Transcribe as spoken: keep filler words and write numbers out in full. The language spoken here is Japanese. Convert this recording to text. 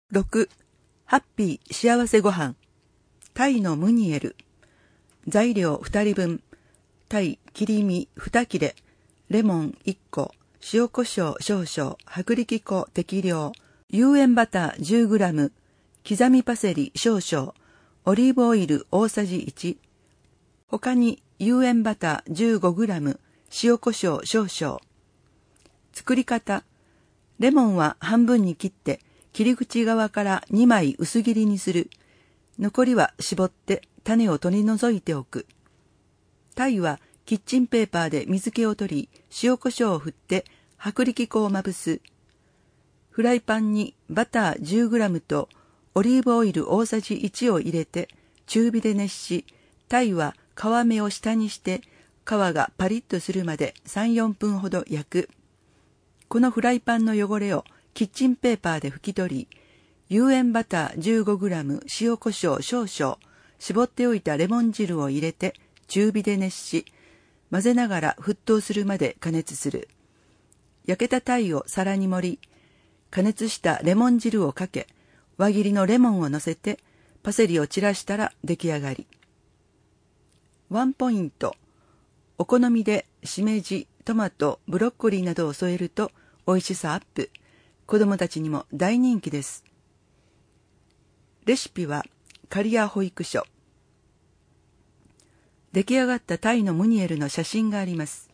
ろく. ハッピー幸せごはんタイのムニエル。材料ふたりぶん。タイ切り身に切れ、レモンいっこ、塩コショウ少々、薄力粉適量、有塩バター じゅうグラム、刻みパセリ少々、オリーブオイル大さじいち。他に有塩バター じゅうごグラム、塩コショウ少々。作り方。レモンは半分に切って、切り口側からにまい薄切りにする。残りは絞って種を取り除いておく。タイはキッチンペーパーで水気を取り、塩コショウを振って薄力粉をまぶす。フライパンにバター じゅうグラム とオリーブオイル大さじいちを入れて中火で熱し、タイは皮目を下にして皮がパリッとするまでさん、よんぷんほど焼く。このフライパンの汚れをキッチンペーパーで拭き取り、有塩バター じゅうごグラム、塩コショウ少々、絞っておいたレモン汁を入れて中火で熱し、混ぜながら沸騰するまで加熱する。焼けたタイを皿に盛り、加熱したレモン汁をかけ、輪切りのレモンを乗せて、パセリを散らしたら出来上がり。ワンポイント。お好みでしめじ、トマト、ブロッコリーなどを添えると美味しさアップ。子供たちにも大人気です。レシピはカリア保育所。出来上がったタイのムニエルの写真があります。